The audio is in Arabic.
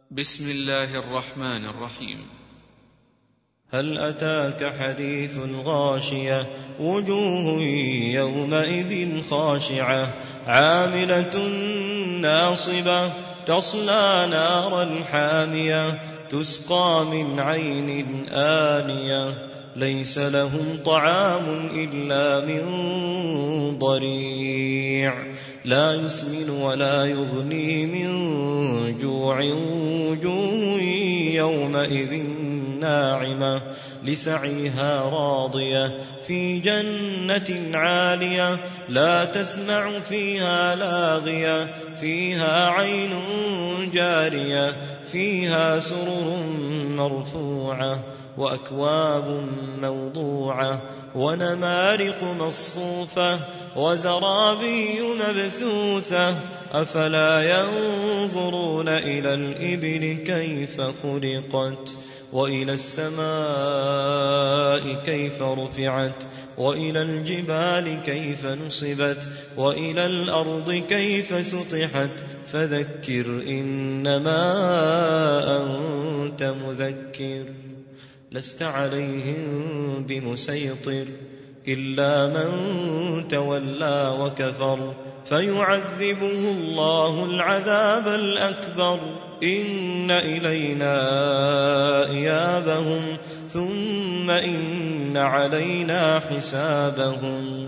بسم الله الرحمن الرحيم. هل أتاك حديث الغاشية وجوه يومئذ خاشعة عاملة ناصبة تصلى نارا حامية تسقى من عين آنية ليس لهم طعام إلا من ضريع لا يسمن ولا يغني من جوع وجوه يومئذ ناعمة لسعيها راضية في جنة عالية لا تسمع فيها لاغية فيها عين جارية فيها سرر مرفوعة وأكواب موضوعة ونمارق مصفوفة وزرابي مبثوثة أفلا ينظرون إلى الإبل كيف خلقت وإلى السماء كيف رفعت وإلى الجبال كيف نصبت وإلى الأرض كيف سطحت فذكر إنما أنت مذكر لست عليهم بمسيطر إلا من تولى وكفر فيعذبه الله العذاب الأكبر إن إلينا إيابهم ثم إن علينا حسابهم.